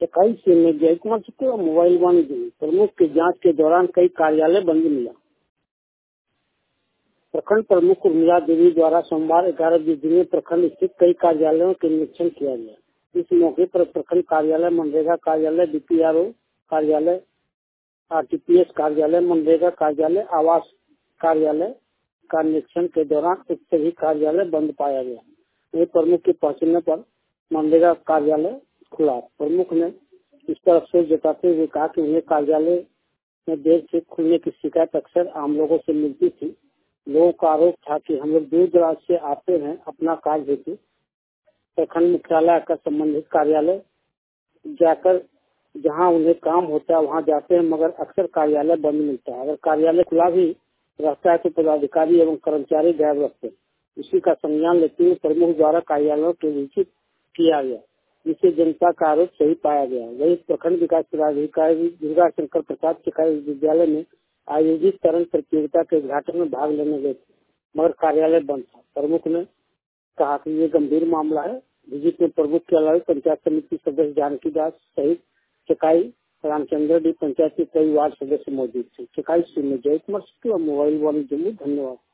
इक्कीस से में जय कुमार सिक्के और मोबाइल वाणिज्य प्रमुख की जांच के दौरान कई कार्यालय बंद मिला। प्रखंड प्रमुख उर्मिला देवी द्वारा सोमवार 11 में प्रखंड स्थित कई कार्यालयों के निरीक्षण किया गया। इस मौके पर प्रखंड कार्यालय, मनरेगा कार्यालय, बीपीआरओ कार्यालय, आरटीपीएस कार्यालय, मनरेगा कार्यालय, आवास कार्यालय का निरीक्षण के दौरान एक सभी कार्यालय बंद पाया गया। वही प्रमुख के पहुंचने पर मनरेगा कार्यालय खुला। प्रमुख ने इस पर अफसोस जताते हुए कहा कि उन्हें कार्यालय में देर से खुलने की शिकायत अक्सर आम लोगों से मिलती थी। लोगों का आरोप था कि हम लोग दूर दराज से आते हैं अपना कार्य हेतु, प्रखंड मुख्यालय का संबंधित कार्यालय जाकर जहां उन्हें काम होता है वहां जाते हैं, मगर अक्सर कार्यालय बंद मिलता है। अगर कार्यालय खुला भी रहता है तो पदाधिकारी एवं कर्मचारी गायब रखते हैं। इसी का संज्ञान लेते हुए प्रमुख द्वारा कार्यालयों के विजिट किया गया, जिससे जनता का आरोप सही पाया गया। वही प्रखंड विकास पदाधिकारी दुर्गा शंकर प्रसाद शिक्षा विद्यालय में आयोजित तरंग प्रतियोगिता के उद्घाटन में भाग लेने गए थे, मगर कार्यालय बंद था। प्रमुख ने कहा कि ये गंभीर मामला है। विजिट में प्रमुख के अलावा पंचायत समिति सदस्य जानकी दास सहित चकाई रामचंद्र डी पंचायत के कई वार्ड सदस्य मौजूद थे। चकाई से जय कुमार सिक्के और मोबाइल वाणी जम्मू। धन्यवाद।